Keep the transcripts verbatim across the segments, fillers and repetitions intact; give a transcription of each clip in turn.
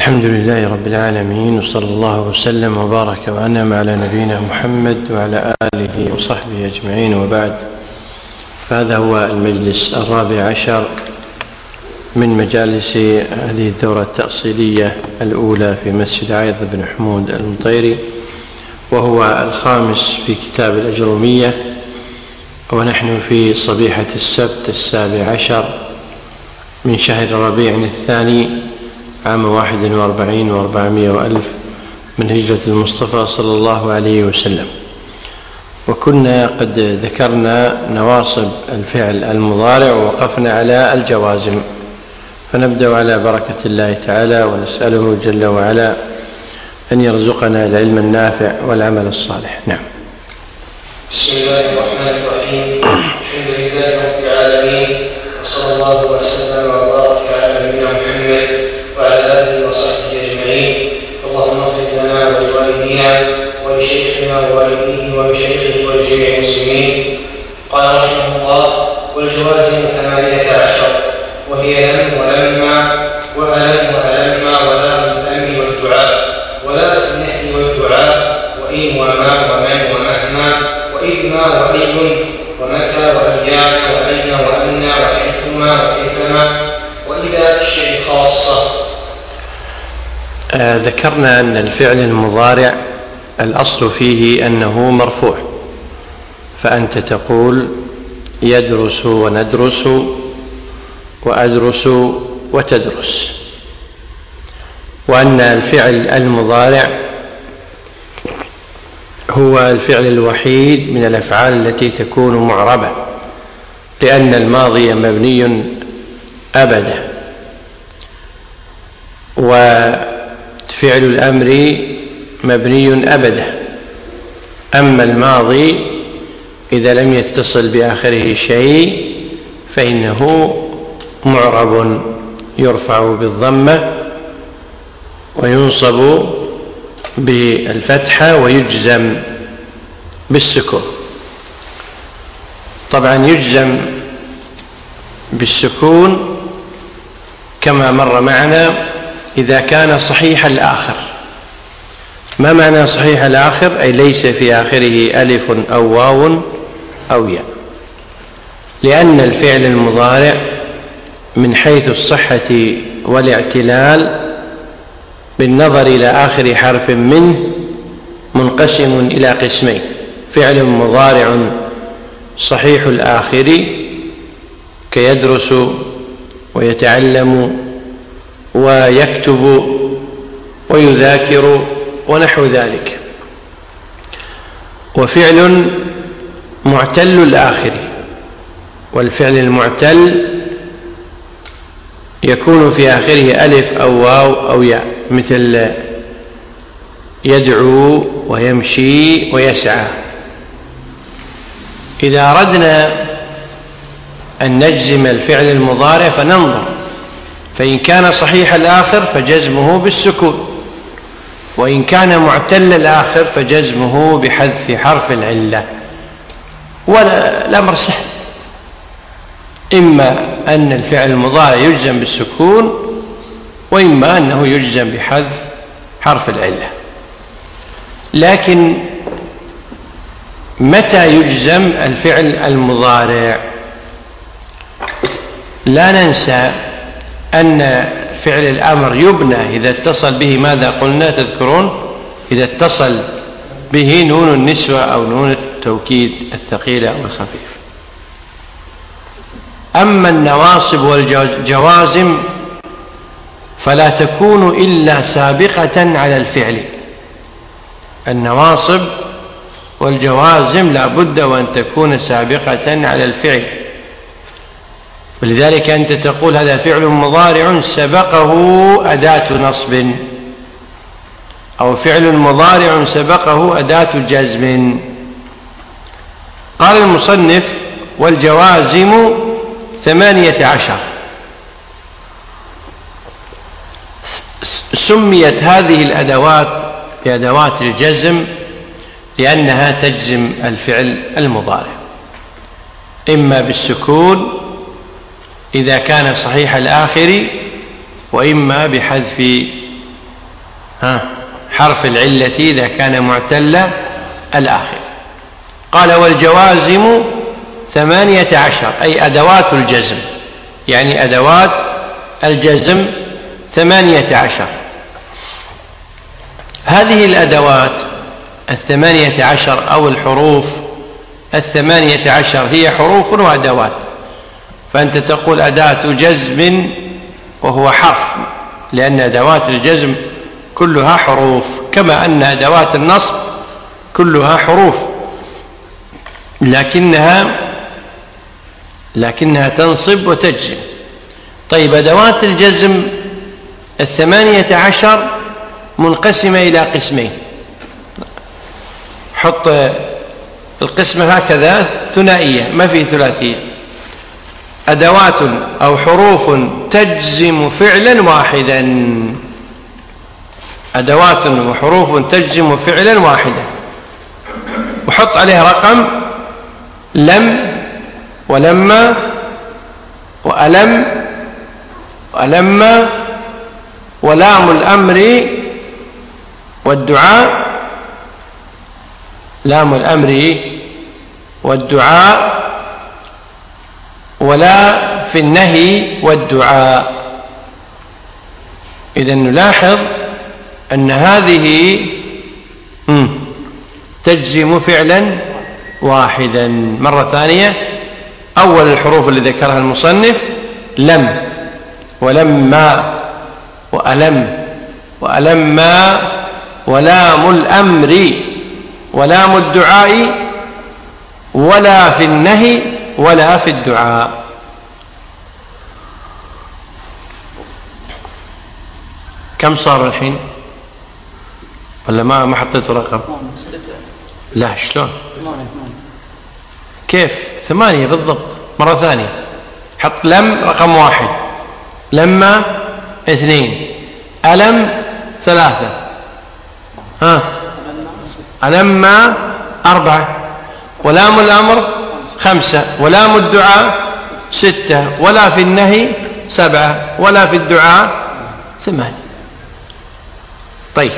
الحمد لله رب العالمين، وصلى الله وسلم وبارك وأنعم على نبينا محمد وعلى آله وصحبه أجمعين، وبعد. فهذا هو المجلس الرابع عشر من مجالس هذه الدورة التأصيلية الأولى في مسجد عايض بن حمود المطيري، وهو الخامس في كتاب الأجرومية، ونحن في صبيحة السبت السابع عشر من شهر ربيع الثاني عام واحد واربعين واربعمائة وألف من هجرة المصطفى صلى الله عليه وسلم. وكنا قد ذكرنا نواصب الفعل المضارع ووقفنا على الجوازم، فنبدأ على بركة الله تعالى ونسأله جل وعلا أن يرزقنا العلم النافع والعمل الصالح. نعم. بسم الله الرحمن الرحيم. الحمد لله رب العالمين، وصلى الله وسلم وبارك على نبينا محمد وعلى آله وصحبه أجمعين. اللهم اغفر لنا ولوالدينا ولشيخنا ووالديه ولشيخه ولجميع المسلمين. قال رحمه الله: والجوازم ثمانية عشر، وهي لم ولما وألم وألما ولام الأمن والدعاء ولا في النهي والدعاء وإن وما ومن ومهما وإذما وأي ومتى وإيانا وأين وأن وحيثما وكيفما وإذا الشيء خاصة. آه ذكرنا أن الفعل المضارع الأصل فيه أنه مرفوع، فأنت تقول يدرس وندرس وأدرس وتدرس، وأن الفعل المضارع هو الفعل الوحيد من الأفعال التي تكون معربة، لأن الماضي مبني أبدا، وفعل الأمر مبني أبدا. أما الماضي إذا لم يتصل بآخره شيء فإنه معرب، يرفع بالضمة وينصب بالفتحة ويجزم بالسكون. طبعا يجزم بالسكون كما مر معنا إذا كان صحيح الآخر. ما معنى صحيح الآخر؟ أي ليس في آخره ألف أو واو أو ياء، لأن الفعل المضارع من حيث الصحة والاعتلال بالنظر إلى آخر حرف منه منقسم إلى قسمين: فعل مضارع صحيح الآخر كيدرس ويتعلم ويكتب ويذاكر ونحو ذلك، وفعل معتل الآخر. والفعل المعتل يكون في آخره ألف أو واو أو ياء، مثل يدعو ويمشي ويسعى. إذا أردنا أن نجزم الفعل المضارع فننظر، فإن كان صحيح الآخر فجزمه بالسكون، وإن كان معتل الآخر فجزمه بحذف حرف العلة. والأمر سهل، إما أن الفعل المضارع يجزم بالسكون، وإما أنه يجزم بحذف حرف العلة. لكن متى يجزم الفعل المضارع؟ لا ننسى أن فعل الأمر يبنى إذا اتصل به ماذا قلنا تذكرون؟ إذا اتصل به نون النسوة أو نون التوكيد الثقيلة أو الخفيف. أما النواصب والجوازم فلا تكون إلا سابقة على الفعل. النواصب والجوازم لا بد وأن تكون سابقة على الفعل، ولذلك أنت تقول هذا فعل مضارع سبقه أداة نصب، أو فعل مضارع سبقه أداة جزم. قال المصنف: والجوازم ثمانية عشر. سميت هذه الأدوات بأدوات الجزم لأنها تجزم الفعل المضارع، إما بالسكون إذا كان صحيح الآخر، وإما بحذف ها حرف العلة إذا كان معتل الآخر. قال والجوازم ثمانية عشر، أي أدوات الجزم، يعني أدوات الجزم ثمانية عشر. هذه الأدوات الثمانية عشر أو الحروف الثمانية عشر هي حروف وأدوات، فأنت تقول أداة جزم وهو حرف، لأن أدوات الجزم كلها حروف، كما أن أدوات النصب كلها حروف، لكنها لكنها تنصب وتجزم. طيب أدوات الجزم الثمانية عشر منقسمة إلى قسمين. حط القسمة هكذا ثنائية، ما في ثلاثية. أدوات أو حروف تجزم فعلا واحدا، أدوات وحروف تجزم فعلا واحدا، وحط عليه رقم لم ولما وألم وألم ولام الأمر والدعاء، لام الأمر والدعاء، ولا في النهي والدعاء. إذن نلاحظ أن هذه تجزم فعلا واحدا. مرة ثانية، أول الحروف اللي ذكرها المصنف لم ولما وألم وألما ولام الأمر ولام الدعاء ولا في النهي ولا في الدعاء. كم صار الحين؟ ولا ما ما حطيت رقم؟ لا شلون؟ كيف؟ ثمانية بالضبط. مرة ثانية حط لم رقم واحد، لما اثنين، ألم ثلاثة، ها ألما أربعة، ولام الأمر خمسة، ولام الدعاء ستة، ولا في النهي سبعة، ولا في الدعاء ثمانية. طيب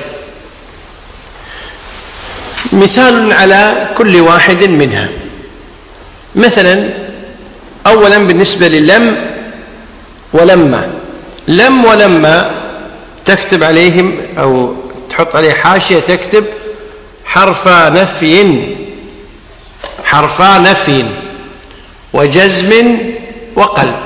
مثال على كل واحد منها. مثلا أولا بالنسبة للم ولما، لم ولما تكتب عليهم أو تحط عليه حاشية تكتب حرفا نفي، حرفا نفي وجزم وقلب.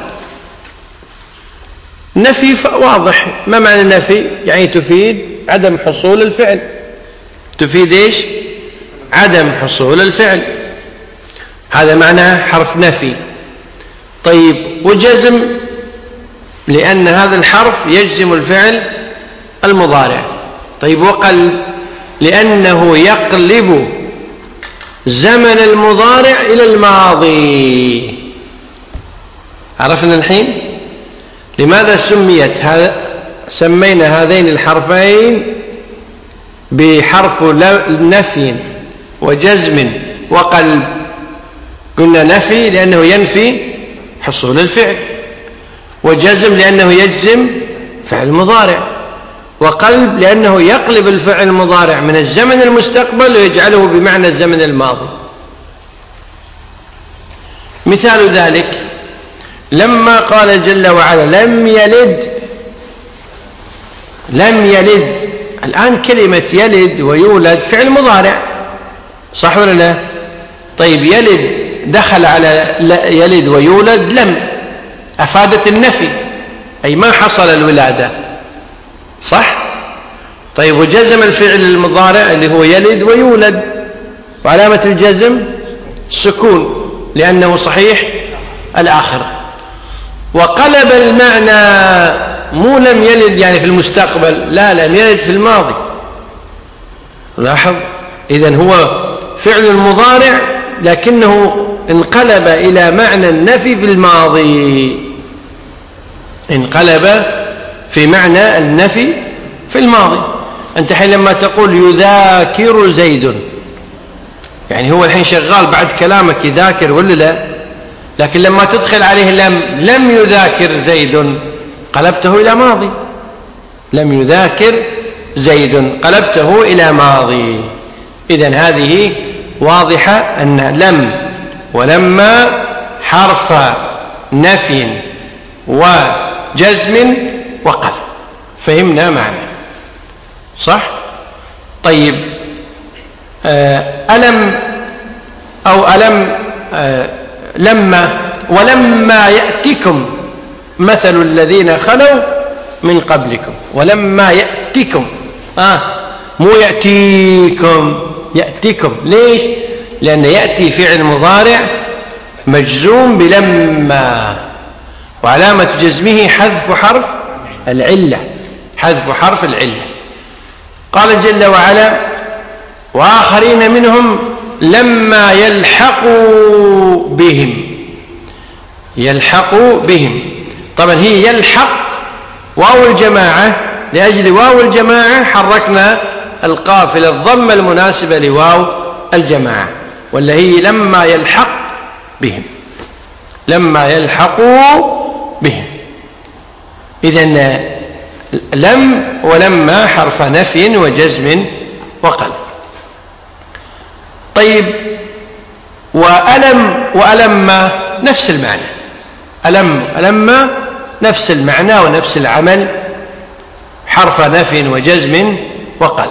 نفي واضح، ما معنى النفي؟ يعني تفيد عدم حصول الفعل، تفيد ايش؟ عدم حصول الفعل، هذا معناه حرف نفي. طيب وجزم، لأن هذا الحرف يجزم الفعل المضارع. طيب وقلب، لأنه يقلب زمن المضارع إلى الماضي. عرفنا الحين لماذا سميت هذا، سمينا هذين الحرفين بحرف نفي وجزم وقلب. قلنا نفي لأنه ينفي حصول الفعل، وجزم لأنه يجزم فعل مضارع، وقلب لأنه يقلب الفعل المضارع من الزمن المستقبل ويجعله بمعنى الزمن الماضي. مثال ذلك لما قال جل وعلا لم يلد، لم يلد. الآن كلمة يلد ويولد فعل مضارع، صح ولا لا؟ طيب يلد دخل على يلد ويولد لم، أفادت النفي، أي ما حصل الولادة، صح؟ طيب وجزم الفعل المضارع اللي هو يلد ويولد، وعلامة الجزم سكون لأنه صحيح الآخر. وقلب المعنى، مو لم يلد يعني في المستقبل، لا، لم يلد في الماضي. لاحظ، إذن هو فعل المضارع لكنه انقلب إلى معنى النفي في الماضي، انقلب في معنى النفي في الماضي. أنت حين لما تقول يذاكر زيد، يعني هو الحين شغال بعد كلامك يذاكر ولا لا؟ لكن لما تدخل عليه لم، لم يذاكر زيد، قلبته إلى ماضي. لم يذاكر زيد، قلبته إلى ماضي. إذن هذه واضحة أن لم ولما حرف نفي وجزم وقلب، فهمنا معنى صح؟ طيب ألم أو ألم لما ولما يأتكم مثل الذين خلوا من قبلكم، ولما يأتكم آه مو يأتيكم، يأتيكم. ليش؟ لأن يأتي فعل مضارع مجزوم بلما، وعلامة جزمه حذف حرف العلة، حذف حرف العلة. قال جل وعلا وآخرين منهم لما يلحقوا بهم، يلحقوا بهم. طبعا هي يلحق واو الجماعة، لأجل واو الجماعة حركنا القاف إلى الضمة المناسبة لواو الجماعة، ولا هي لما يلحق بهم، لما يلحقوا بهم. إذن لم ولما حرف نفي وجزم وقلب. طيب وألم وألم نفس المعنى، ألم ألم نفس المعنى ونفس العمل، حرف نفي وجزم وقلب.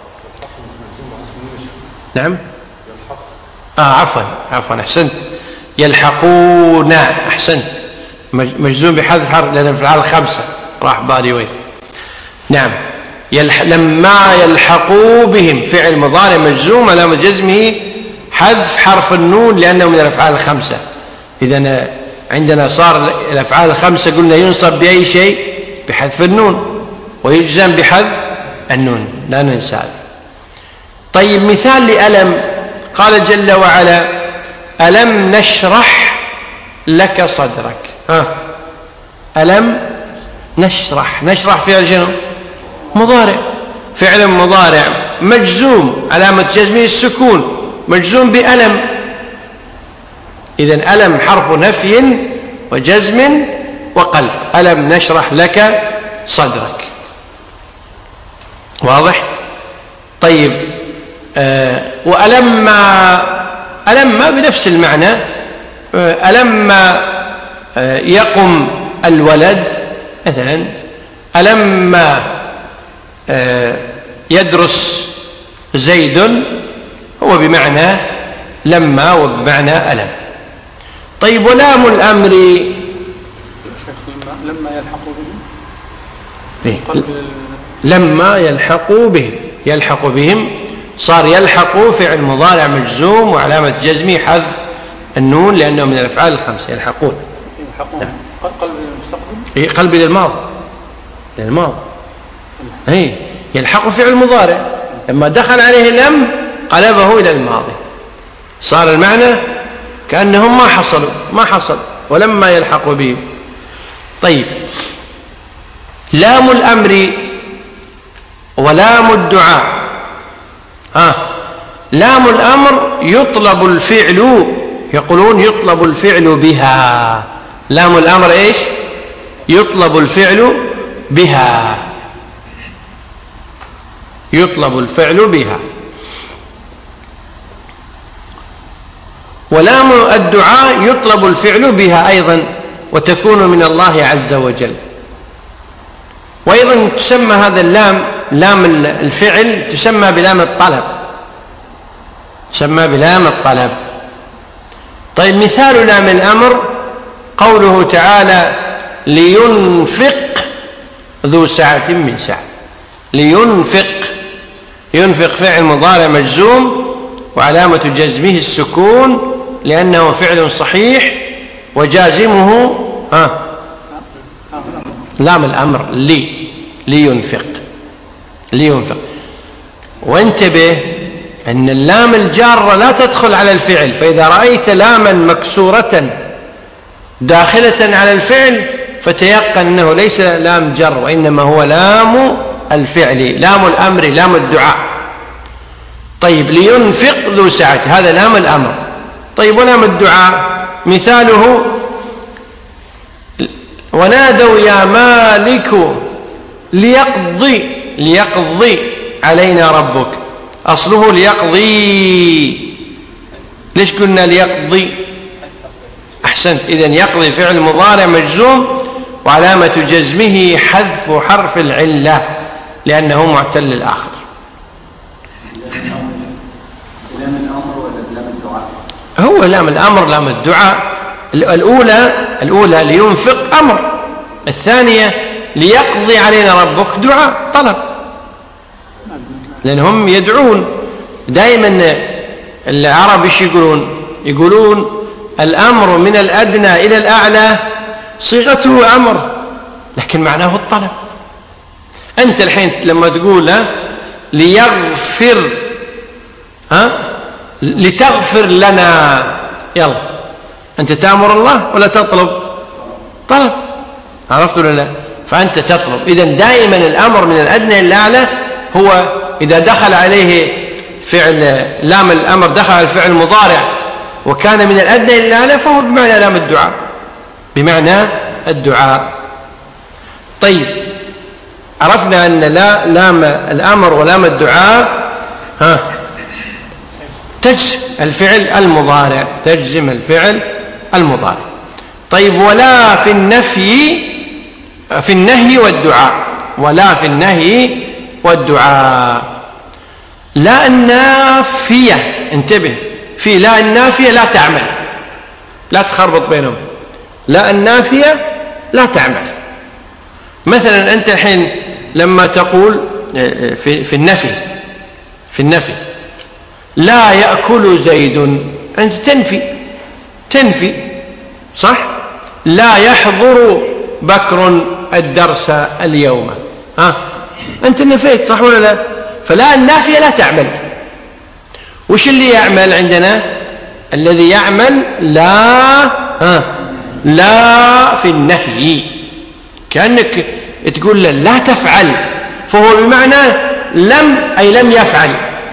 نعم آه عفوا عفوا أحسنت، يلحقون أحسنت، مجزوم بحذف حرف لأن الأفعال الخمسة راح بالي وين. نعم يلح... لما يلحقوا بهم فعل مضارع مجزوم علامة جزمه حذف حرف النون لأنه من الأفعال الخمسة. إذن عندنا صار الأفعال الخمسة قلنا ينصب بأي شيء؟ بحذف النون، ويجزم بحذف النون، لا ننسى. طيب مثال لألم، قال جل وعلا ألم نشرح لك صدرك. ها ألم نشرح، نشرح فعل شنو؟ مضارع، فعل مضارع مجزوم علامة جزمه السكون، مجزوم بألم. إذن ألم حرف نفي وجزم وقلب، ألم نشرح لك صدرك. واضح؟ طيب آه وألما ألما بنفس المعنى، آه ألما آه يقم الولد مثلا، ألما آه يدرس زيد، هو بمعنى لما وبمعنى ألم. طيب ولام الأمر لما يلحقوا بهم، لما يلحقوا بهم، يلحق بهم صار يلحق فعل مضارع مجزوم وعلامة جزمه حذف النون لأنه من الأفعال الخمسة. يلحقون يلحقون قلب المستقبل، إيه قلب للماضي، للماضي اي يلحق فعل مضارع لما دخل عليه لم قلبه إلى الماضي، صار المعنى كأنهم ما حصلوا، ما حصل ولما يلحق بهم. طيب لام الأمر ولام الدعاء. ها لام الأمر يطلب الفعل، يقولون يطلب الفعل بها. لام الأمر إيش؟ يطلب الفعل بها، يطلب الفعل بها. ولام الدعاء يطلب الفعل بها أيضا، وتكون من الله عز وجل. وأيضا تسمى هذا اللام لام الفعل تسمى بلام الطلب، تسمى بلام الطلب. طيب مثال لام الأمر قوله تعالى لينفق ذو سعة من سعة. لينفق، ينفق فعل مضارع مجزوم وعلامة جزمه السكون لأنه فعل صحيح، وجازمه ها لام الأمر لي، لينفق، لينفق. وانتبه أن اللام الجارة لا تدخل على الفعل، فإذا رأيت لاما مكسورة داخلة على الفعل فتيقن أنه ليس لام جر، وإنما هو لام الفعل، لام الأمر، لام الدعاء. طيب لينفق ذو سعة هذا لام الأمر. طيب ولام الدعاء مثاله ونادوا يا مالك ليقضي ليقضي علينا ربك، أصله ليقضي. ليش قلنا ليقضي؟ أحسنت. إذن يقضي فعل مضارع مجزوم وعلامة جزمه حذف حرف العلة لأنه معتل الآخر. لام الأمر ولا لام الدعاء؟ هو لام الأمر لام الدعاء. الأولى الأولى لينفق أمر، الثانية ليقضي علينا ربك دعاء طلب، لأنهم يدعون دائما. العرب ايش يقولون؟ يقولون الأمر من الأدنى إلى الأعلى صيغته أمر لكن معناه الطلب. أنت الحين لما تقول ها ليغفر، ها لتغفر لنا، يلا أنت تأمر الله ولا تطلب؟ طلب، عرفت ولا لا؟ فأنت تطلب. إذن دائما الأمر من الأدنى إلى الأعلى هو إذا دخل عليه فعل لام الأمر دخل على الفعل المضارع وكان من الأدنى إلى الأعلى فهو بمعنى لام الدعاء، بمعنى الدعاء. طيب عرفنا أن لا لام الأمر ولام الدعاء ها تجزم الفعل المضارع، تجزم الفعل المضارع. طيب ولا في النفي في النهي والدعاء، ولا في النهي والدعاء. لا النافية، انتبه، في لا النافية لا تعمل، لا تخربط بينهم. لا النافية لا تعمل. مثلا أنت الحين لما تقول في, في النفي في النفي لا يأكل زيد، أنت تنفي تنفي صح؟ لا يحضر بكر الدرس اليوم، ها أنت نفيت صح ولا لا؟ فلا النافية لا تعمل. وش اللي يعمل عندنا؟ الذي يعمل لا ها لا في النهي، كأنك تقول له لا تفعل، فهو بمعنى لم أي لم يفعل.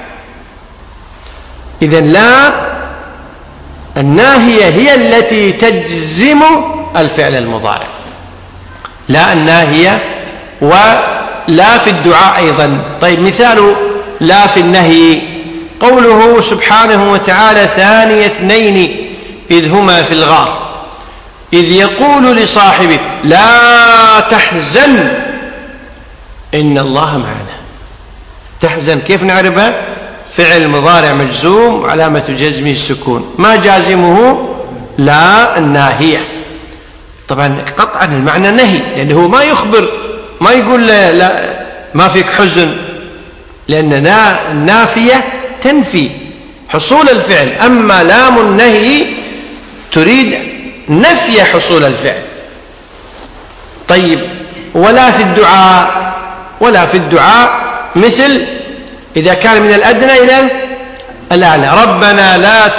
إذن لا الناهية هي التي تجزم الفعل المضارع، لا الناهية. ولا في الدعاء أيضا. طيب مثال لا في النهي قوله سبحانه وتعالى ثاني اثنين إذ هما في الغار إذ يقول لصاحبه لا تحزن إن الله معنا. تحزن كيف نعرفها؟ فعل مضارع مجزوم علامة جزمه السكون، ما جازمه لا الناهية. طبعا قطعا المعنى نهي، لأنه هو ما يخبر، ما يقول لا, لا ما فيك حزن، لأن النافية تنفي حصول الفعل، أما لام النهي تريد نفي حصول الفعل. طيب ولا في الدعاء، ولا في الدعاء مثل إذا كان من الأدنى إلى الأعلى ربنا لا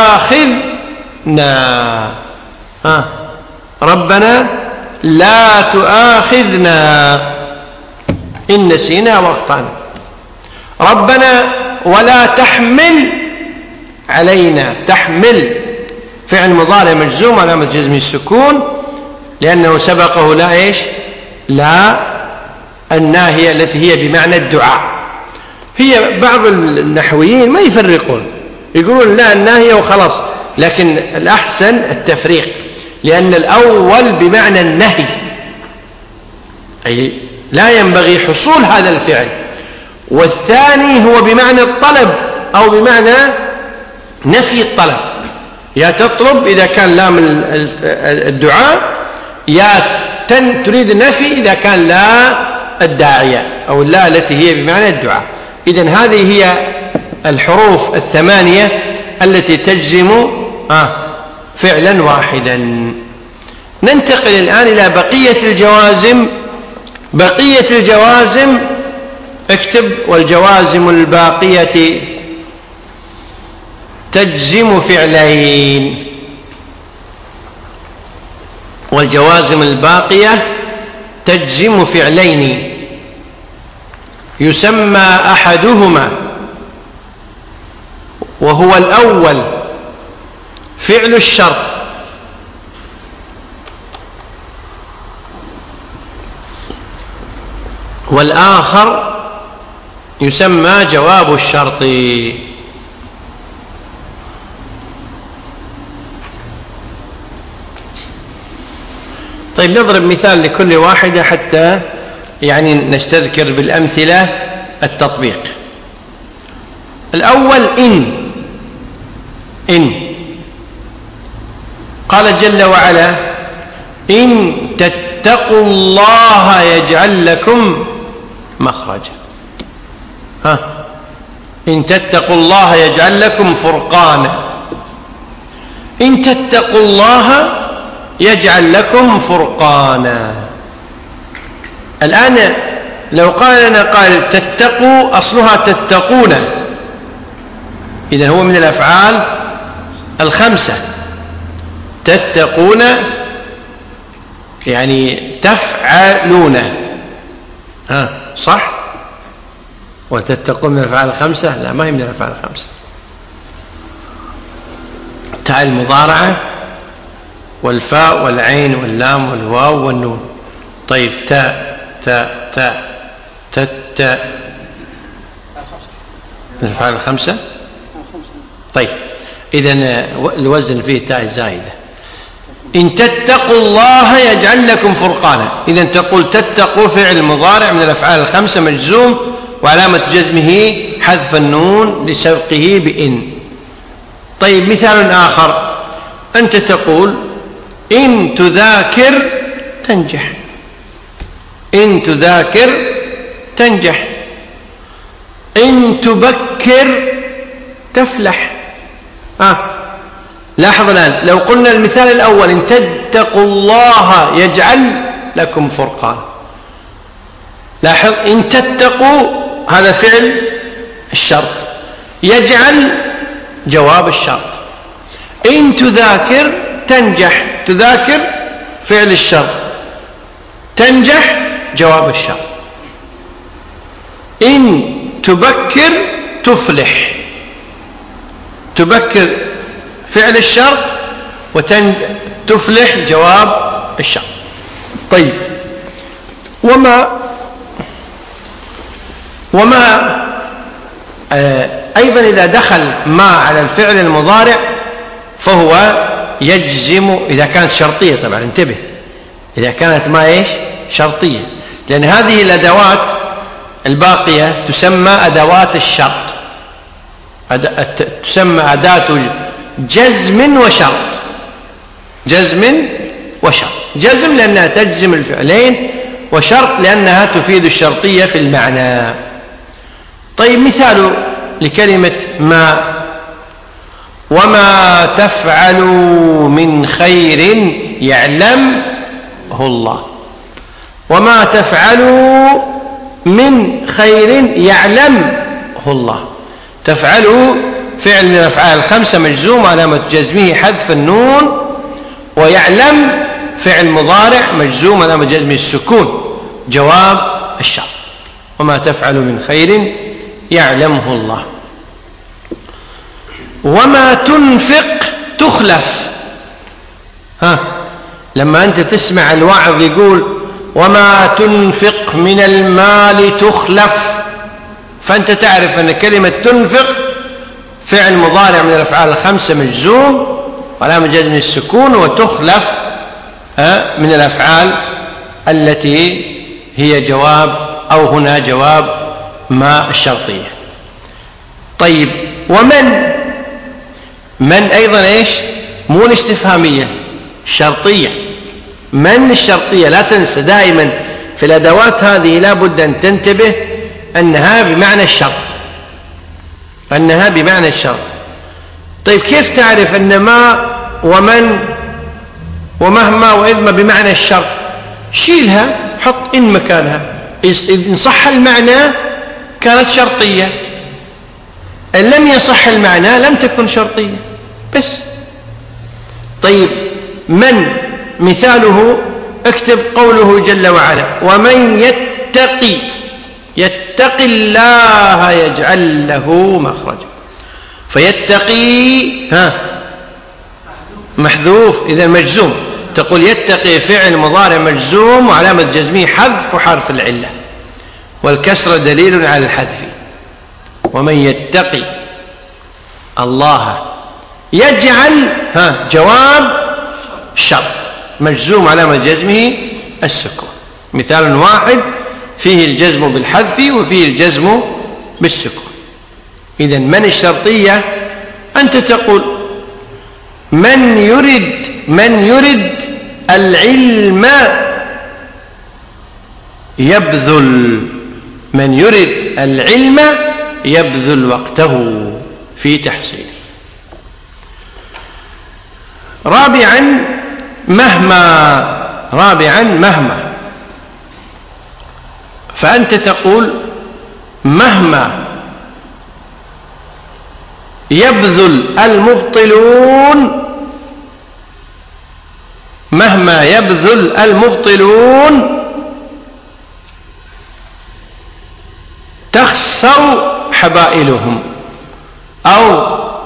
تؤاخذنا، ها ربنا لا تؤاخذنا إن نسينا واخطأنا. ربنا ولا تحمل علينا، تحمل فعل مضارع مجزوم علامة جزمه السكون لأنه سبقه لا إيش؟ لا الناهية التي هي بمعنى الدعاء. هي بعض النحويين ما يفرقون، يقولون لا الناهية وخلاص، لكن الأحسن التفريق، لأن الأول بمعنى النهي أي لا ينبغي حصول هذا الفعل، والثاني هو بمعنى الطلب أو بمعنى نفي الطلب. يا تطلب إذا كان لام الدعاء، يا تريد نفي إذا كان لا الداعية أو لا التي هي بمعنى الدعاء. إذن هذه هي الحروف الثمانية التي تجزم فعلا واحدا. ننتقل الآن إلى بقية الجوازم. بقية الجوازم اكتب والجوازم الباقية تجزم فعلين. والجوازم الباقية تجزم فعلين يسمى أحدهما وهو الأول فعل الشرط، والآخر يسمى جواب الشرط. طيب نضرب مثال لكل واحدة حتى يعني نستذكر بالأمثلة التطبيق. الأول إن إن قال جل وعلا: إن تتقوا الله يجعل لكم مخرجا. ها إن تتقوا الله يجعل لكم فرقانا. إن تتقوا الله يجعل لكم فرقانا. الآن لو قال لنا قال تتقوا، أصلها تتقون، إذن هو من الأفعال الخمسة. تتقون يعني تفعلون، ها صح؟ وتتقون من الأفعال الخمسة؟ لا، ما هي من الأفعال الخمسة. تاء المضارعة والفاء والعين واللام والواو والنون. طيب تاء تاء تاء تاء تاء من الأفعال الخمسة. طيب إذن الوزن فيه تاء زائدة. إن تتقوا الله يجعل لكم فرقانا. إذن تقول تتقوا فعل مضارع من الأفعال الخمسة مجزوم وعلامة جزمه حذف النون لسبقه بإن. طيب مثال آخر، أنت تقول إن تذاكر تنجح. إن تذاكر تنجح. إن تبكر تفلح. آه. لاحظ الآن لو قلنا المثال الأول إن تتقوا الله يجعل لكم فرقان، لاحظ إن تتقوا هذا فعل الشرط، يجعل جواب الشرط. إن تذاكر تنجح، تذاكر فعل الشرط، تنجح جواب الشرط. إن تبكر تفلح، تبكر فعل الشرط وتفلح جواب الشرط. طيب وما وما آه أيضا إذا دخل ما على الفعل المضارع فهو يجزم إذا كانت شرطية. طبعا انتبه، إذا كانت ما إيش شرطية، لأن هذه الأدوات الباقية تسمى أدوات الشرط، تسمى أداة جزم وشرط. جزم وشرط. جزم لأنها تجزم الفعلين، وشرط لأنها تفيد الشرطية في المعنى. طيب مثال لكلمة ما: وما تفعلوا من خير يعلمه الله. وما تفعلوا من خير يعلمه الله. تفعلوا فعل من الأفعال الخمسة مجزوم علامة جزمه حذف النون، ويعلم فعل مضارع مجزوم علامة جزمه السكون جواب الشرط. وما تفعلوا من خير يعلمه الله. وما تنفق تخلف. ها لما أنت تسمع الوعظ يقول وما تنفق من المال تخلف، فأنت تعرف أن كلمة تنفق فعل مضارع من الأفعال الخمسة مجزوم وعلامة جزمه السكون، وتخلف من الأفعال التي هي جواب أو هنا جواب ما الشرطية. طيب ومن من أيضا إيش مو الاستفهامية، شرطية. من الشرطية، لا تنسى دائما في الأدوات هذه لا بد أن تنتبه أنها بمعنى الشرط، أنها بمعنى الشرط. طيب كيف تعرف أن ما ومن ومهما وإذ بمعنى الشرط؟ شيلها، حط إن مكانها، إن صح المعنى كانت شرطية، إن لم يصح المعنى لم تكن شرطية بس. طيب من مثاله اكتب قوله جل وعلا ومن يتقي يتقي الله يجعل له مخرجا. فيتقي ها محذوف إذا مجزوم، تقول يتقي فعل مضارع مجزوم وعلامة جزمه حذف حرف العلة، والكسر دليل على الحذف. ومن يتقي الله يجعل ها جواب شرط مجزوم علامة جزمه السكون. مثال واحد فيه الجزم بالحذف وفيه الجزم بالسكون. إذن من الشرطية؟ أنت تقول من يرد من يرد العلم يبذل من يرد العلم يبذل وقته في تحصيله. رابعا مهما رابعا مهما فأنت تقول مهما يبذل المبطلون مهما يبذل المبطلون تخسر حبائلهم أو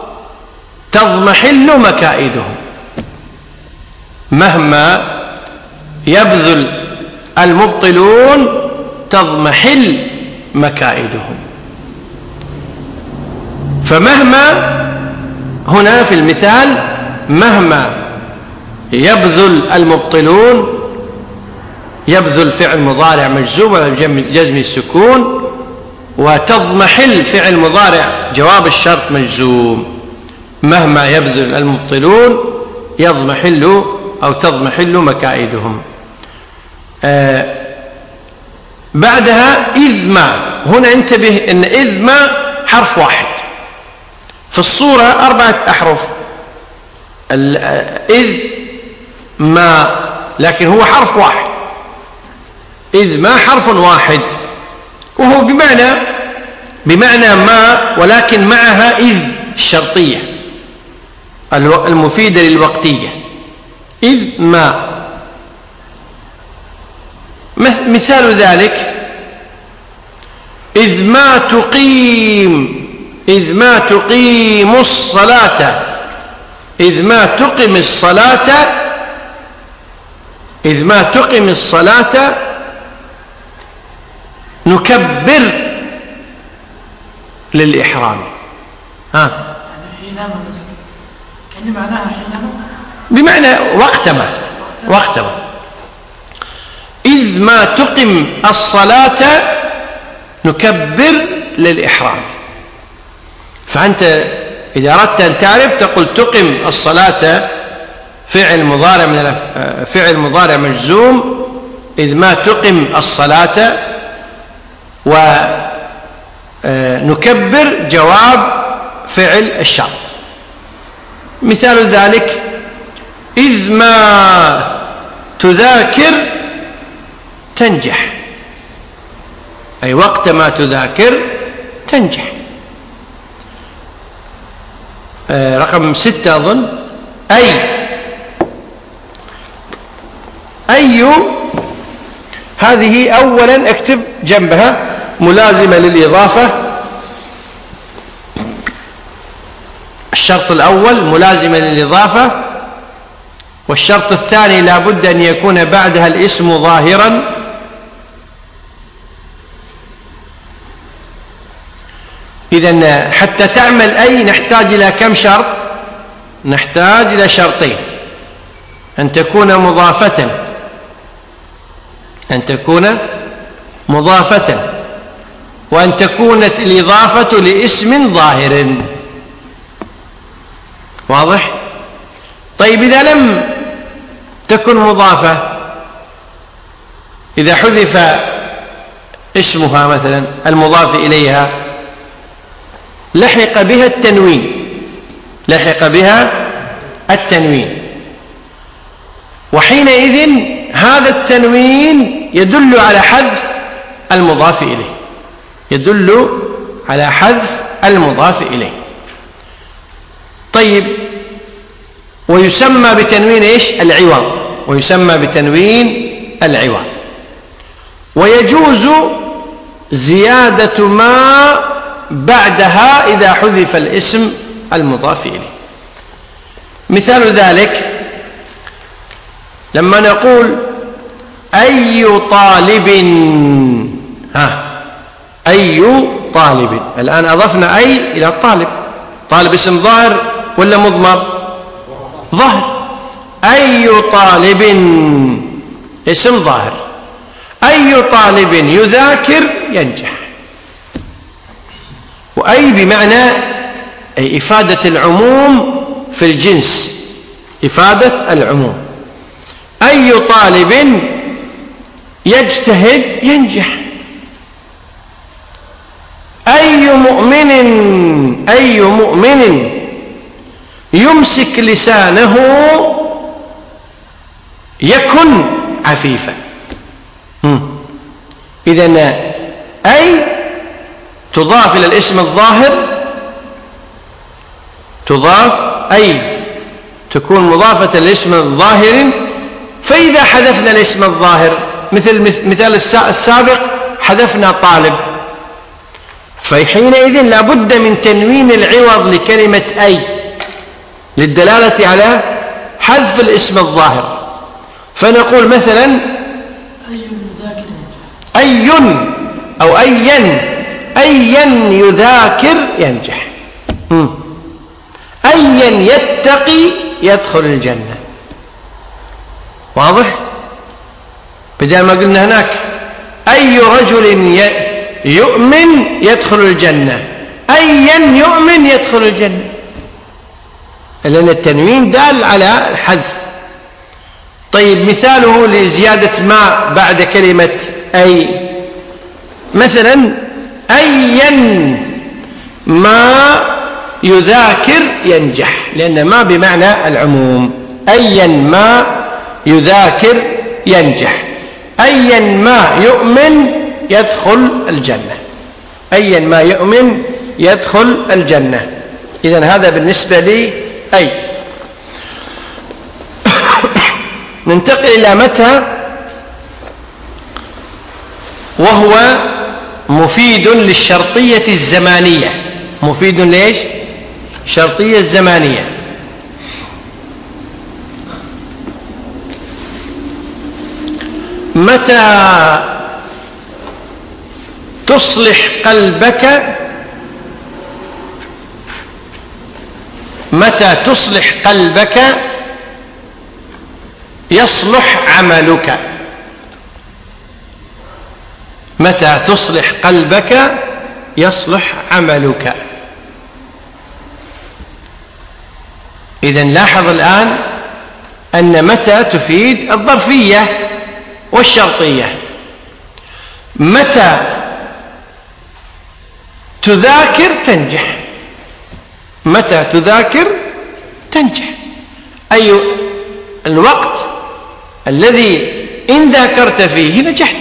تضمحل مكائدهم. مهما يبذل المبطلون تضمحل مكائدهم. فمهما هنا في المثال مهما يبذل المبطلون يبذل فعل مضارع مجزوم على جزم السكون، وتضمحل فعل مضارع جواب الشرط مجزوم. مهما يبذل المبطلون يضمحل أو تضمحل مكائدهم. آه بعدها إذ ما. هنا انتبه أن إذ ما حرف واحد في الصورة أربعة أحرف إذ ما، لكن هو حرف واحد. إذ ما حرف واحد وهو بمعنى بمعنى ما، ولكن معها إذ الشرطية المفيدة للوقتية. إذ ما. مثال ذلك إذ ما تقيم إذ ما تقيم الصلاة إذ ما تقم الصلاة إذ ما تقم الصلاة نكبر للإحرام. ها حينما كان معناها حينما بمعنى وقتما وقتما. إذ ما تقم الصلاة نكبر للإحرام. فأنت إذا أردت أن تعرف تقول تقم الصلاة فعل مضارع من فعل مضارع مجزوم إذ ما تقم الصلاة، ونكبر جواب فعل الشرط. مثال ذلك إذ ما تذاكر تنجح، أي وقت ما تذاكر تنجح. آه رقم ستة أظن أي أي هذه أولا اكتب جنبها ملازمة للإضافة. الشرط الأول ملازمة للإضافة، والشرط الثاني لا بد أن يكون بعدها الاسم ظاهرا، إذن حتى تعمل أي نحتاج إلى كم شرط؟ نحتاج إلى شرطين: أن تكون مضافة أن تكون مضافة وأن تكون الإضافة لاسم ظاهر. واضح؟ طيب إذا لم تكن مضافة، إذا حذف اسمها مثلا المضاف إليها لحق بها التنوين لحق بها التنوين وحينئذ هذا التنوين يدل على حذف المضاف إليه يدل على حذف المضاف إليه. طيب، ويسمى بتنوين إيش؟ العوض. ويسمى بتنوين العوض. ويجوز زيادة ما بعدها إذا حذف الاسم المضاف إليه. مثال ذلك لما نقول أي طالب ها أي طالب. الآن أضفنا أي إلى الطالب. طالب اسم ظاهر ولا مضمر؟ ظاهر. أي طالب اسم ظاهر. أي طالب يذاكر ينجح. وأي بمعنى أي إفادة العموم في الجنس، إفادة العموم. أي طالب يجتهد ينجح. أي مؤمن أي مؤمن يمسك لسانه يكن عفيفا. إذن أي تضاف إلى الاسم الظاهر، تضاف أي تكون مضافة للاسم الظاهر. فإذا حذفنا الاسم الظاهر مثل مثال السابق حذفنا طالب، فحينئذ لا بد من تنوين العوض لكلمة أي للدلالة على حذف الاسم الظاهر. فنقول مثلا أي أو أيا أيا يذاكر ينجح. أيا يتقي يدخل الجنة. واضح؟ بدل ما قلنا هناك أي رجل يؤمن يدخل الجنة، أيا يؤمن يدخل الجنة، لأن التنوين دال على الحذف. طيب مثاله لزيادة ما بعد كلمة أي، مثلا أيا ما يذاكر ينجح، لأن ما بمعنى العموم. أيا ما يذاكر ينجح. أيا ما يؤمن يدخل الجنة. أيا ما يؤمن يدخل الجنة. إذن هذا بالنسبة لي أي. ننتقل إلى متى، وهو مفيد للشرطية الزمانية. مفيد ليش؟ شرطية الزمانية. متى تصلح قلبك متى تصلح قلبك يصلح عملك. متى تصلح قلبك يصلح عملك. إذن لاحظ الآن أن متى تفيد الظرفية والشرطية. متى تذاكر تنجح. متى تذاكر تنجح، أي الوقت الذي إن ذاكرت فيه نجحت.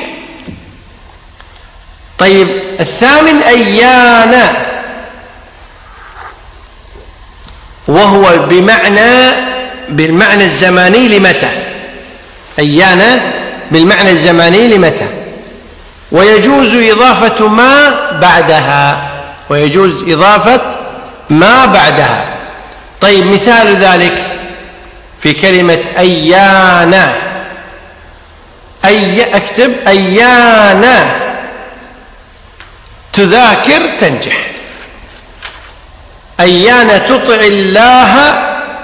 طيب الثامن أيان، وهو بمعنى بالمعنى الزماني لمتى. أيان بالمعنى الزماني لمتى، ويجوز إضافة ما بعدها ويجوز إضافة ما بعدها. طيب مثال ذلك في كلمة أيان. أي أكتب أيان تذاكر تنجح. أيان تطع الله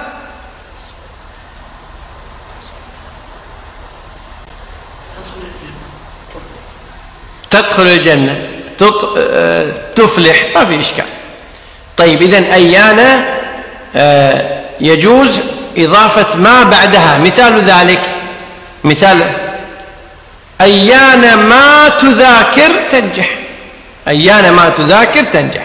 تدخل الجنة، تفلح، ما في إشكال. طيب إذن أيان يجوز إضافة ما بعدها. مثال ذلك مثال أيان ما تذاكر تنجح. أيان ما تذاكر تنجح.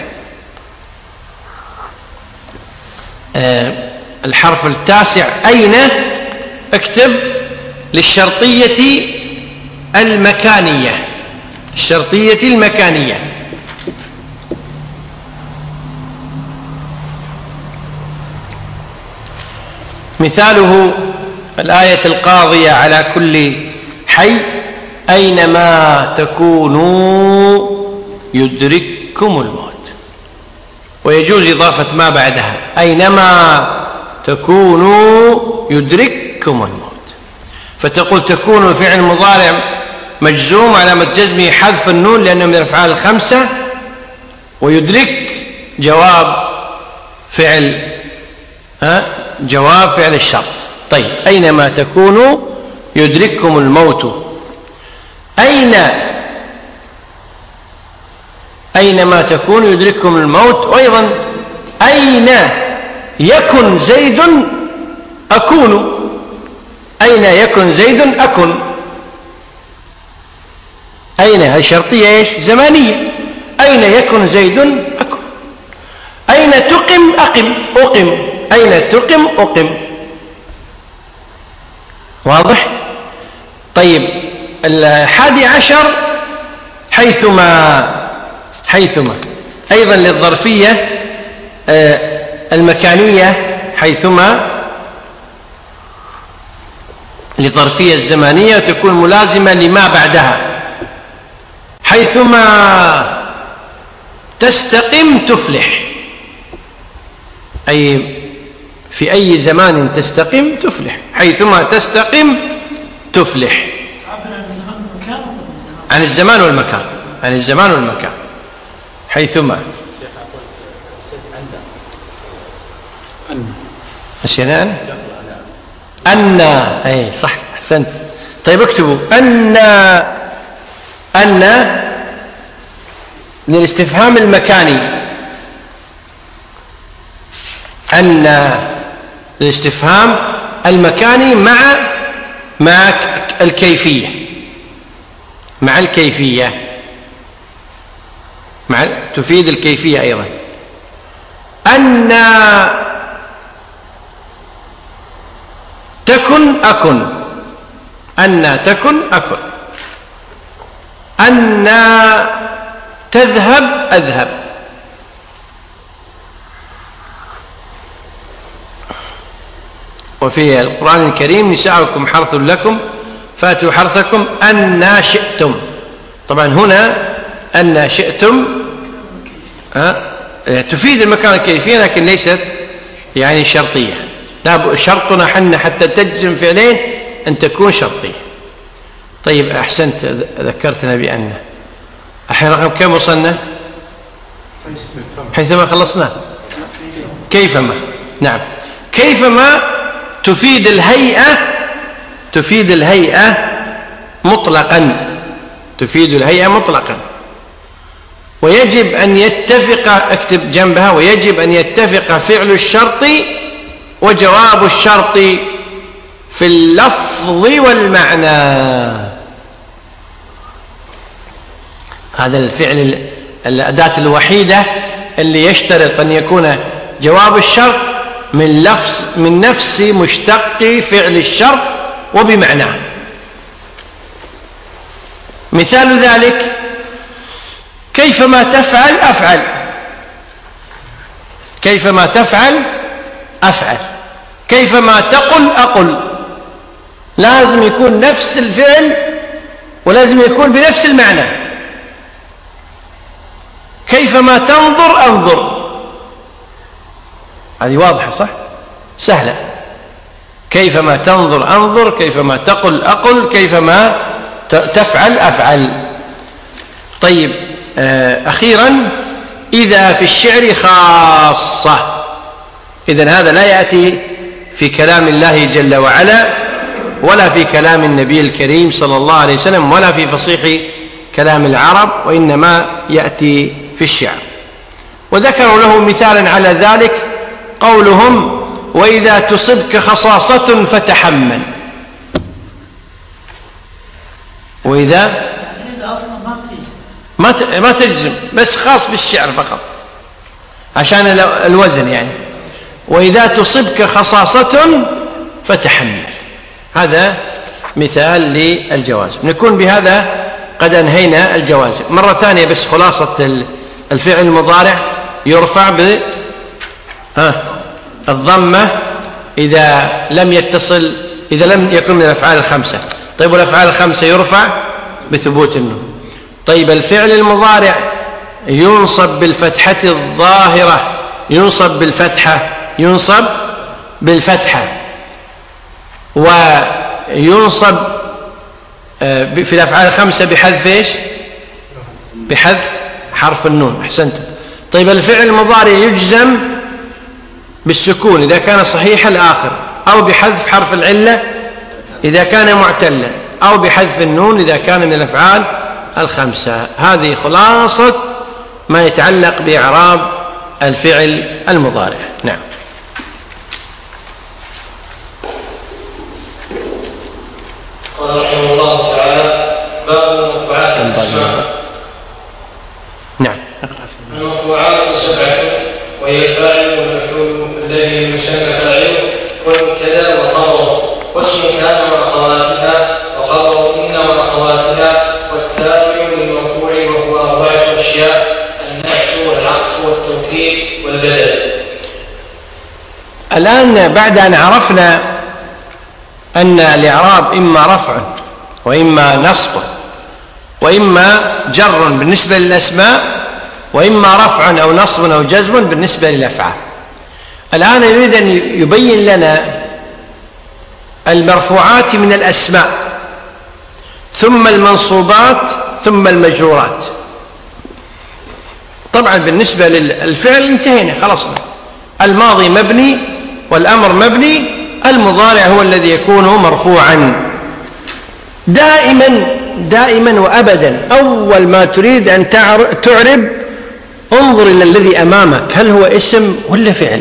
الحرف التاسع أين، اكتب للشرطية المكانية. الشرطية المكانية. مثاله الآية القاضية على كل حي أينما تكونوا يدرككم الموت. ويجوز إضافة ما بعدها أينما تكونوا يدرككم الموت. فتقول تكون فعل مضارع مجزوم علامة جزمه حذف النون لأنه من الأفعال الخمسة ويدرك جواب فعل ها جواب فعل الشرط. طيب أينما تكونوا يدرككم الموت. أين أينما تكونوا يدرككم الموت. وأيضا أين يكن زيد أكون. أين يكن زيد أكن. أين هي شرطية إيش زمانية. أين يكن زيد أكن. أين تقم أقم أقم. أين تقم أقم. واضح؟ طيب الحادي عشر حيثما حيثما أيضا للظرفية المكانية حيثما للظرفية الزمانية تكون ملازمة لما بعدها. حيثما تستقم تفلح. أي في أي زمان تستقم تفلح. حيثما تستقم تفلح. عن الزمان والمكان. عن الزمان والمكان. حيثما نسينا أن أن أي صح أحسنت. طيب اكتبوا أن أن للاستفهام المكاني. أن للاستفهام المكاني مع مع الكيفية. مع الكيفية مع تفيد الكيفية أيضا. أن تكن أكن. أن تكن أكن. أن تذهب أذهب. وفي القرآن الكريم نساؤكم حرث لكم فاتوا حرثكم أن شئتم. طبعا هنا أن شئتم أه؟ تفيد المكان الكيفية لكن ليست يعني شرطية. لا شرطنا حنا حتى تجزم فعلين أن تكون شرطية. طيب أحسنت ذكرتنا بأن الحين رقم كم وصلنا؟ حيثما خلصنا. كيفما. نعم كيفما تفيد الهيئة. تفيد الهيئة مطلقا. تفيد الهيئة مطلقا. ويجب أن يتفق اكتب جنبها ويجب أن يتفق فعل الشرط وجواب الشرط في اللفظ والمعنى. هذا الفعل الأداة الوحيدة اللي يشترط أن يكون جواب الشرط من لفظ من نفس مشتق فعل الشرط وبمعناه. مثال ذلك كيفما تفعل أفعل. كيفما تفعل أفعل. كيفما تقل أقل. لازم يكون نفس الفعل ولازم يكون بنفس المعنى. كيفما تنظر أنظر. هذه واضحة صح؟ سهلة. كيفما تنظر أنظر. كيفما تقل أقل. كيفما تفعل أفعل. طيب أخيرا إذا في الشعر خاصة. إذن هذا لا يأتي في كلام الله جل وعلا ولا في كلام النبي الكريم صلى الله عليه وسلم ولا في فصيح كلام العرب وإنما يأتي في الشعر. وذكروا له مثالا على ذلك قولهم وإذا تصبك خصاصة فتحمل. وإذا ما ما تجزم بس خاص بالشعر فقط عشان الوزن يعني. وإذا تصبك خصاصة فتحمل. هذا مثال للجوازم. نكون بهذا قد أنهينا الجوازم. مرة ثانية بس خلاصة الفعل المضارع يرفع ب ها الضمة إذا لم يتصل إذا لم يكن من الأفعال الخمسة. طيب والأفعال الخمسة يرفع بثبوت النون. طيب الفعل المضارع ينصب بالفتحة الظاهرة. ينصب بالفتحة ينصب بالفتحة وينصب في الأفعال الخمسة بحذف إيش؟ بحذف حرف النون. أحسنت. طيب الفعل المضارع يجزم بالسكون إذا كان صحيح الآخر، أو بحذف حرف العلة إذا كان معتلا، أو بحذف النون إذا كان من الأفعال الخمسة. هذه خلاصة ما يتعلق بإعراب الفعل المضارع. نعم. قال رحمه الله تعالى: باب المرفوعات الأسماء. نعم. المرفوعات سبعة، وهي الفاعل والمفعول الذي يسمى فاعله، والمبتدا وخبره، واسم كان وأخواتها، وخبر إن وأخواتها، والتابع للمرفوع وهو أربعة أشياء: النعت والعطف والتوكيد والبدل. الآن بعد أن عرفنا أن الإعراب إما رفع وإما نصب وإما جر بالنسبة للأسماء، وإما رفع أو نصب أو جزم بالنسبة للأفعال، الآن يريد أن يبين لنا المرفوعات من الأسماء، ثم المنصوبات، ثم المجرورات. طبعا بالنسبة للفعل انتهينا خلصنا، الماضي مبني والأمر مبني، المضارع هو الذي يكون مرفوعا دائما دائما وأبدا. أول ما تريد أن تعرب انظر إلى الذي أمامك، هل هو اسم ولا فعل،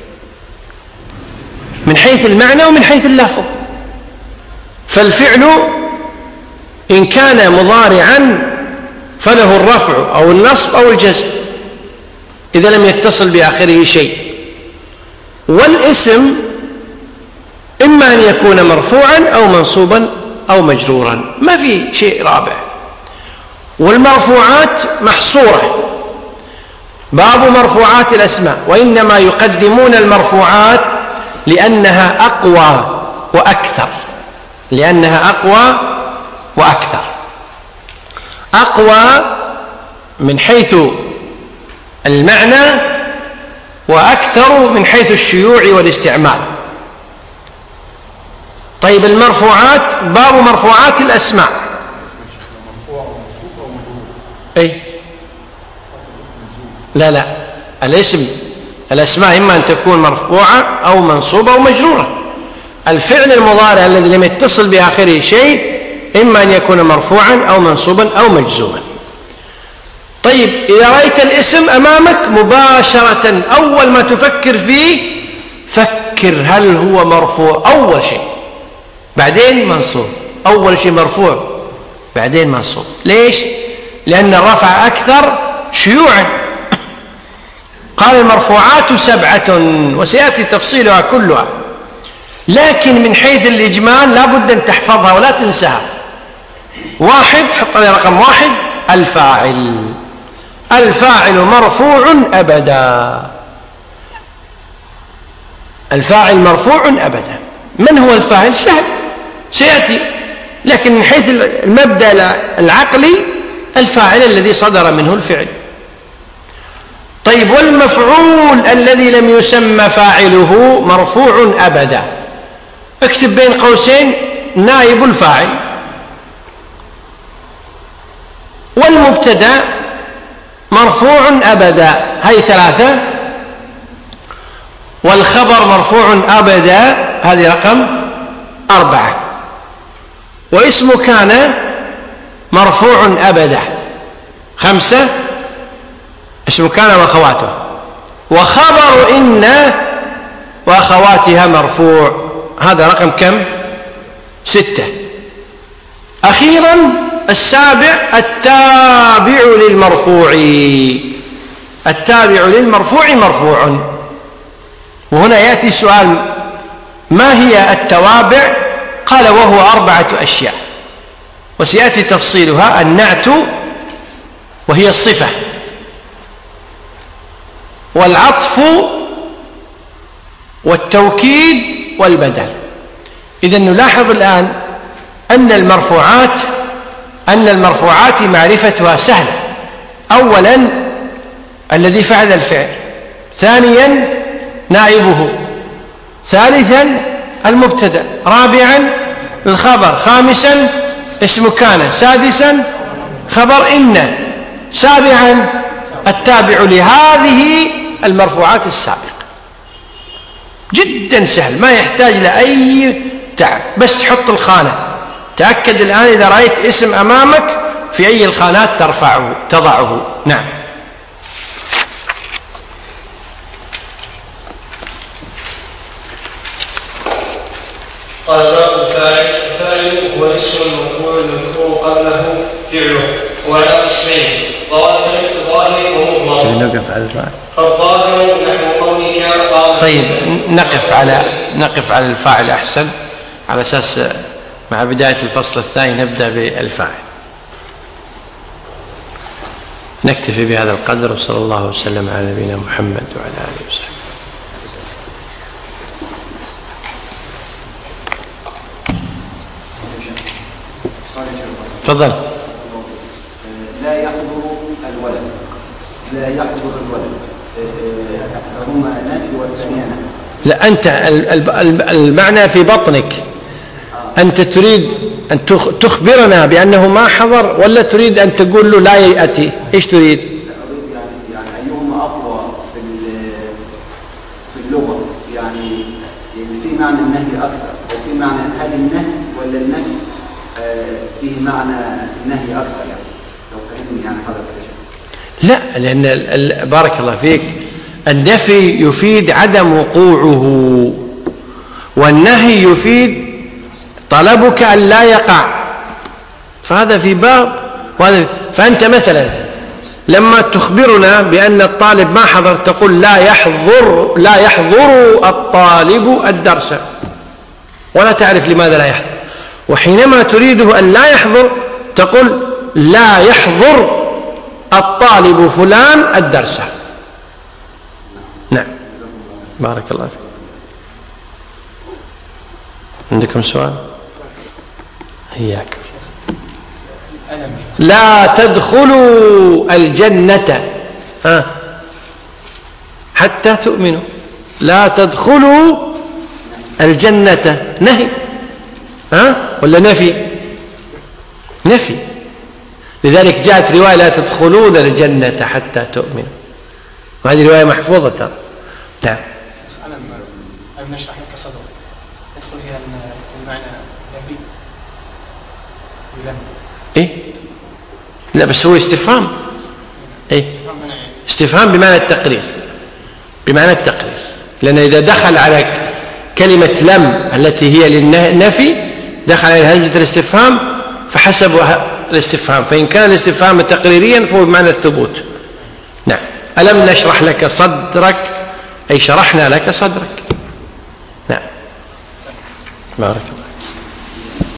من حيث المعنى ومن حيث اللفظ. فالفعل إن كان مضارعا فله الرفع أو النصب أو الجزم إذا لم يتصل بآخره شيء، والاسم إما أن يكون مرفوعا أو منصوبا أو مجرورا، ما في شيء رابع. والمرفوعات محصورة، باب مرفوعات الأسماء، وإنما يقدمون المرفوعات لأنها أقوى وأكثر، لأنها أقوى وأكثر. أقوى من حيث المعنى، وأكثر من حيث الشيوع والاستعمال. طيب المرفوعات، باب مرفوعات الأسماء. أي لا لا الاسم الأسماء إما أن تكون مرفوعة أو منصوبة أو مجرورة. الفعل المضارع الذي لم يتصل بآخره شيء إما أن يكون مرفوعا أو منصوبا أو مجزوما. طيب إذا رأيت الاسم أمامك مباشرة أول ما تفكر فيه فكر هل هو مرفوع أول شيء بعدين منصوب، أول شيء مرفوع بعدين منصوب. ليش؟ لأن الرفع أكثر شيوعا. قال المرفوعات سبعة، وسيأتي تفصيلها كلها، لكن من حيث الإجمال لا بد أن تحفظها ولا تنساها. واحد، حط لي رقم واحد، الفاعل. الفاعل مرفوع أبدا، الفاعل مرفوع أبدا. من هو الفاعل؟ سهل سيأتي، لكن من حيث المبدأ العقلي الفاعل الذي صدر منه الفعل. طيب والمفعول الذي لم يسمى فاعله مرفوع أبدا. اكتب بين قوسين نائب الفاعل. والمبتدأ مرفوع أبدا، هذه ثلاثة. والخبر مرفوع أبدا، هذه رقم أربعة. واسم كان مرفوع أبدا، خمسة. اسم كان وأخواته. وخبر إن وأخواتها مرفوع، هذا رقم كم؟ ستة. أخيرا السابع التابع للمرفوع. التابع للمرفوع مرفوع. وهنا يأتي سؤال: ما هي التوابع؟ قال وهو أربعة أشياء، وسيأتي تفصيلها. النعت وهي الصفة، والعطف والتوكيد والبدل. إذن نلاحظ الآن أن المرفوعات أن المرفوعات معرفتها سهلة. أولا الذي فعل الفعل، ثانيا نائبه، ثالثا المبتدأ، رابعا الخبر، خامسا اسم كان، سادسا خبر إن، سابعا التابع لهذه المرفوعات السابقة. جدا سهل، ما يحتاج لأي تعب، بس تحط الخانة. تأكد الآن إذا رأيت اسم أمامك في أي الخانات ترفعه تضعه. نعم. قال باب الفاعل. الفاعل هو اسم المفعول المذكور قبله فعله، وعلى قسمين: ظاهر ظاهر ومضمر. نقف على الفاعل. فالظاهر نحو قولك قام. طيب نقف على نقف على الفاعل أحسن، على أساس مع بداية الفصل الثاني نبدأ بالفاعل. نكتفي بهذا القدر، وصلى الله وسلم على نبينا محمد وعلى آله وصحبه. تفضل. لا يحضر الولد. لا يحضر الولد هما نفي والثانية نفي. لا، أنت المعنى في بطنك، أنت تريد أن تخبرنا بأنه ما حضر، ولا تريد أن تقول له لا يأتي؟ إيش تريد؟ أريد يعني يعني أيهما أقوى في في اللغة، يعني في معنى النهي أكثر، وفي معنى هل النهي ولا النفي فيه معنى النهي أكثر؟ يعني لو فهمني يعني حضرتك. لا، لأن بارك الله فيك النفي يفيد عدم وقوعه، والنهي يفيد طلبك أن لا يقع، فهذا في باب وهذا. فأنت مثلا لما تخبرنا بأن الطالب ما حضر تقول لا يحضر لا يحضر الطالب الدرس، ولا تعرف لماذا لا يحضر. وحينما تريده أن لا يحضر تقول لا يحضر الطالب فلان الدرس. نعم. بارك الله فيك. عندكم سؤال؟ إياك. لا تدخلوا الجنة ها حتى تؤمنوا. لا تدخلوا الجنة نهي ها ولا نفي؟ نفي. لذلك جاءت رواية لا تدخلون الجنة حتى تؤمنوا، وهذه رواية محفوظة ترى. نعم. ألم نشرح لك صدرك يدخل فيها المعنى نفي ولا إيه؟ لا بس هو استفهام. إيه؟ استفهام بمعنى التقرير، بمعنى التقرير، لأن إذا دخل على كلمة لم التي هي للنفي دخل على همزة الاستفهام فحسب الاستفهام، فإن كان الاستفهام تقريريا فهو بمعنى الثبوت. نعم. ألم نشرح لك صدرك أي شرحنا لك صدرك. نعم. بارك الله.